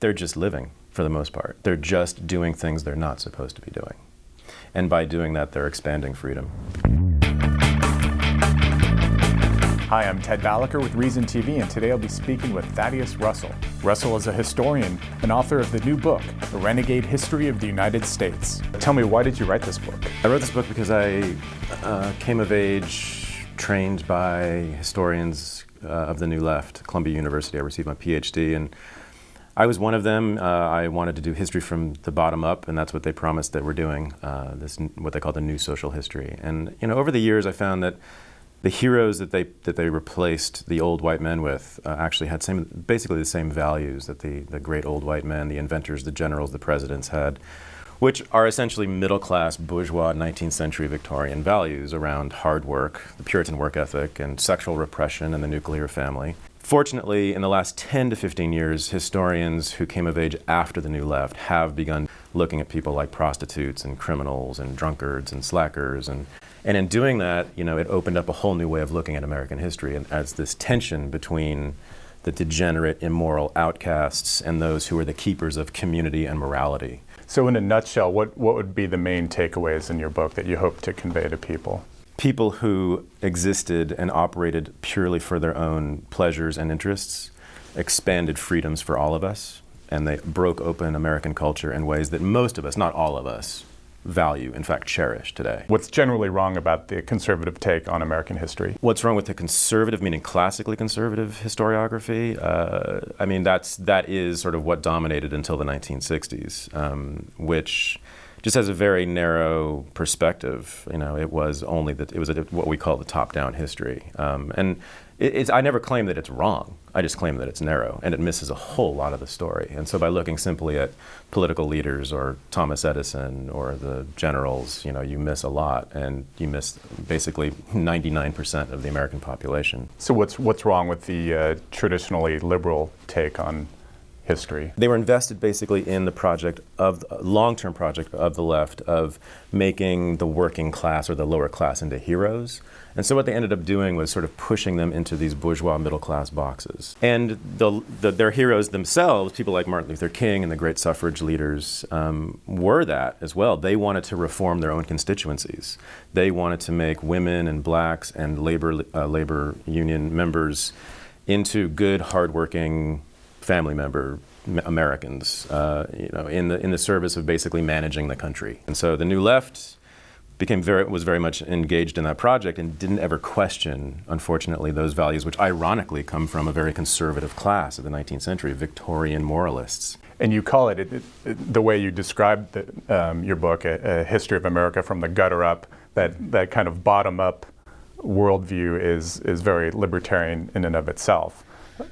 they're just living for the most part. They're just doing things they're not supposed to be doing. And by doing that, they're expanding freedom. Hi, I'm Ted Balaker with Reason TV, and today I'll be speaking with Thaddeus Russell. Russell is a historian and author of the new book, The Renegade History of the United States. Tell me, why did you write this book? I wrote this book because I came of age trained by historians of the New Left, Columbia University. I received my PhD, and I was one of them. I wanted to do history from the bottom up, and that's what they promised that we're doing, this what they call the new social history. And over the years, I found that the heroes that they replaced the old white men with actually had basically the same values that the great old white men, the inventors, the generals, the presidents had, which are essentially middle-class, bourgeois, 19th century Victorian values around hard work, the Puritan work ethic, and sexual repression and the nuclear family. Fortunately, in the last 10 to 15 years, historians who came of age after the New Left have begun looking at people like prostitutes and criminals and drunkards and slackers. And in doing that, it opened up a whole new way of looking at American history, and as this tension between the degenerate, immoral outcasts and those who are the keepers of community and morality. So in a nutshell, what would be the main takeaways in your book that you hope to convey to people? People who existed and operated purely for their own pleasures and interests expanded freedoms for all of us, and they broke open American culture in ways that most of us, not all of us, value, in fact, cherish today. What's generally wrong about the conservative take on American history? What's wrong with the conservative, meaning classically conservative historiography? That is sort of what dominated until the 1960s, which just has a very narrow perspective. It was what we call the top-down history, and I never claim that it's wrong. I just claim that it's narrow and it misses a whole lot of the story. And so by looking simply at political leaders or Thomas Edison or the generals, you miss a lot, and you miss basically 99% of the American population. So what's wrong with the traditionally liberal take on history? They were invested basically in the long-term project of the left of making the working class or the lower class into heroes. And so what they ended up doing was sort of pushing them into these bourgeois middle-class boxes. And their heroes themselves, people like Martin Luther King and the great suffrage leaders, were that as well. They wanted to reform their own constituencies. They wanted to make women and blacks and labor union members into good, hardworking family member Americans, in the service of basically managing the country. And so the New Left was very much engaged in that project and didn't ever question, unfortunately, those values, which ironically come from a very conservative class of the 19th century, Victorian moralists. And you call it the way you described your book, a history of America from the gutter up, that kind of bottom-up worldview is very libertarian in and of itself.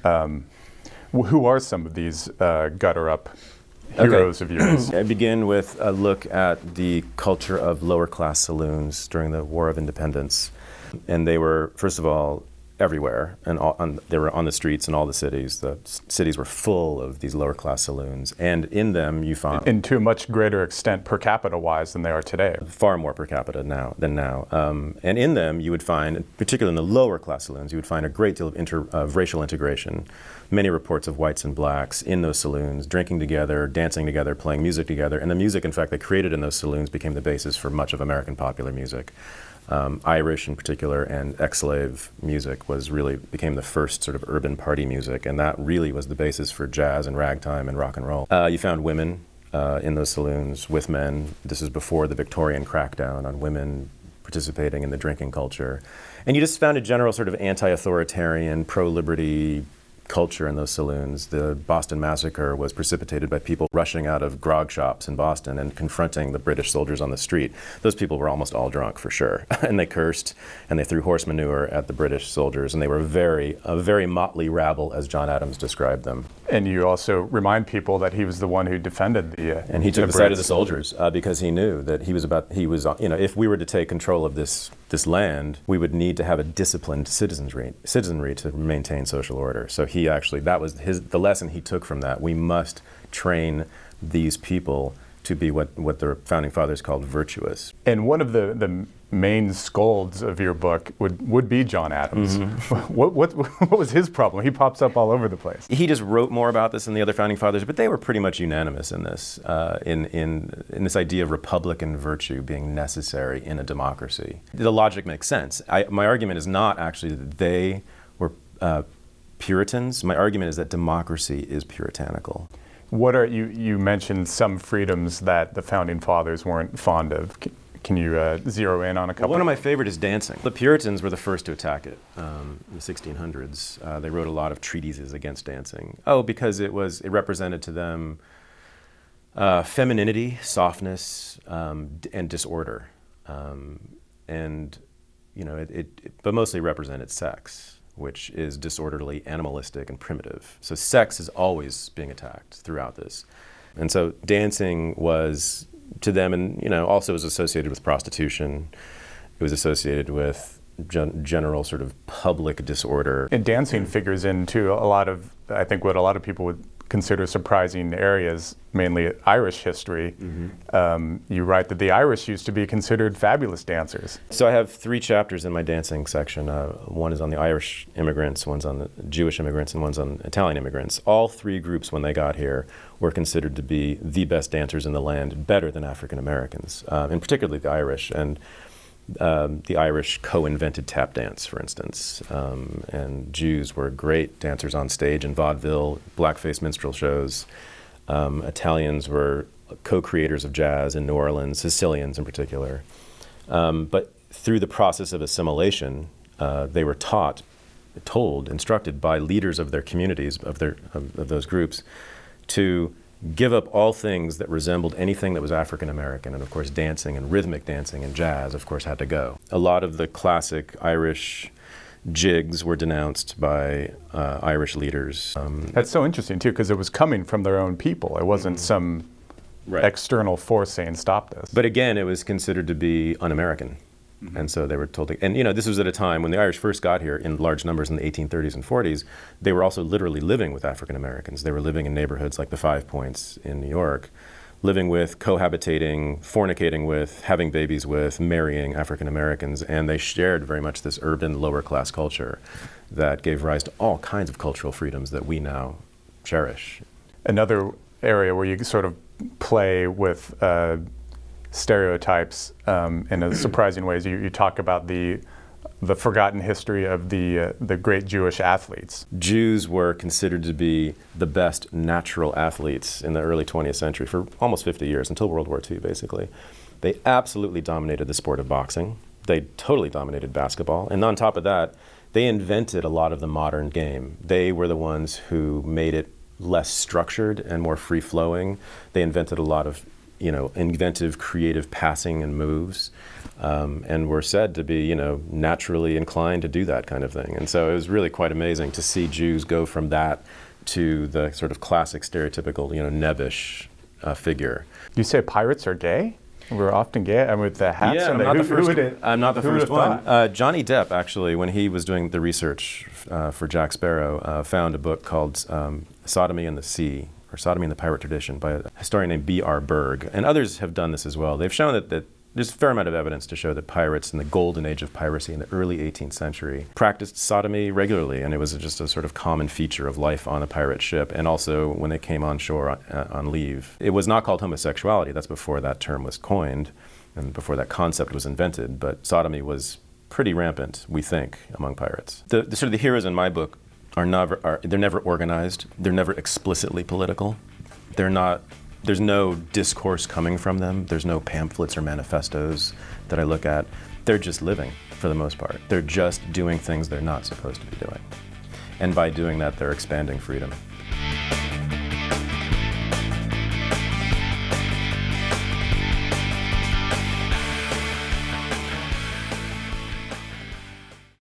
Who are some of these gutter-up heroes of yours? I begin with a look at the culture of lower-class saloons during the War of Independence. And they were, first of all, everywhere, and they were on the streets in all the cities. The cities were full of these lower-class saloons, and in them you found... And to a much greater extent per capita-wise than they are today. Far more per capita than now. And in them you would find, particularly in the lower-class saloons, you would find a great deal of racial integration. Many reports of whites and blacks in those saloons, drinking together, dancing together, playing music together. And the music, in fact, they created in those saloons became the basis for much of American popular music. Irish in particular and ex-slave music became the first sort of urban party music, and that really was the basis for jazz and ragtime and rock and roll. You found women in those saloons with men. This is before the Victorian crackdown on women participating in the drinking culture. And you just found a general sort of anti-authoritarian, pro-liberty culture in those saloons. The Boston Massacre was precipitated by people rushing out of grog shops in Boston and confronting the British soldiers on the street. Those people were almost all drunk, for sure. And they cursed, and they threw horse manure at the British soldiers, and they were a very motley rabble, as John Adams described them. And you also remind people that he was the one who defended and he took the side of the soldiers because he knew that if we were to take control of this land, we would need to have a disciplined citizenry to maintain social order. So that was the lesson he took from that. We must train these people to be what the founding fathers called virtuous. And one of the main scolds of your book would be John Adams. Mm-hmm. What was his problem? He pops up all over the place. He just wrote more about this than the other founding fathers, but they were pretty much unanimous in this, in this idea of republican virtue being necessary in a democracy. The logic makes sense. My argument is not actually that they were Puritans. My argument is that democracy is puritanical. What are you mentioned some freedoms that the founding fathers weren't fond of. Can you zero in on a couple? Well, one of my favorite is dancing. The Puritans were the first to attack it in the 1600s. They wrote a lot of treatises against dancing. Because it represented to them femininity, softness, and disorder, and but mostly represented sex, which is disorderly, animalistic, and primitive. So sex is always being attacked throughout this. And so dancing was, to them, and also was associated with prostitution. It was associated with general sort of public disorder. And dancing figures into a lot of, I think, what a lot of people would consider surprising areas, mainly Irish history. Mm-hmm. You write that the Irish used to be considered fabulous dancers. So I have 3 chapters in my dancing section. One is on the Irish immigrants, one's on the Jewish immigrants, and one's on Italian immigrants. All 3 groups, when they got here, were considered to be the best dancers in the land, better than African Americans, and particularly the Irish. And the Irish co-invented tap dance, for instance, and Jews were great dancers on stage in vaudeville, blackface minstrel shows. Italians were co-creators of jazz in New Orleans, Sicilians in particular. But through the process of assimilation, they were instructed by leaders of their communities, of those groups, to give up all things that resembled anything that was African American, and of course dancing and rhythmic dancing and jazz, of course, had to go. A lot of the classic Irish jigs were denounced by Irish leaders. That's so interesting too, because it was coming from their own people. It wasn't some external force saying stop this. But again, it was considered to be un-American. Mm-hmm. And so they were told and this was at a time when the Irish first got here in large numbers in the 1830s and 40s. They were also literally living with African Americans. They were living in neighborhoods like the Five Points in New York, living with, cohabitating, fornicating with, having babies with, marrying African Americans. And they shared very much this urban lower class culture that gave rise to all kinds of cultural freedoms that we now cherish. Another area where you sort of play with stereotypes in a surprising ways. You talk about the forgotten history of the great Jewish athletes. Jews were considered to be the best natural athletes in the early 20th century for almost 50 years, until World War II, basically. They absolutely dominated the sport of boxing. They totally dominated basketball. And on top of that, they invented a lot of the modern game. They were the ones who made it less structured and more free-flowing. They invented a lot of inventive, creative passing and moves, and were said to be, naturally inclined to do that kind of thing. And so it was really quite amazing to see Jews go from that to the sort of classic, stereotypical, nebbish figure. You say pirates are gay? We're often gay, and with the hats. Yeah, I'm not the first one. Johnny Depp, actually, when he was doing the research for Jack Sparrow, found a book called Sodomy and the Sea, or Sodomy in the Pirate Tradition, by a historian named B.R. Berg. And others have done this as well. They've shown that there's a fair amount of evidence to show that pirates in the golden age of piracy in the early 18th century practiced sodomy regularly, and it was just a sort of common feature of life on a pirate ship, and also when they came on shore on leave. It was not called homosexuality. That's before that term was coined and before that concept was invented, but sodomy was pretty rampant, we think, among pirates. The sort of the heroes in my book they're never organized. They're never explicitly political. There's no discourse coming from them. There's no pamphlets or manifestos that I look at. They're just living, for the most part. They're just doing things they're not supposed to be doing. And by doing that, they're expanding freedom.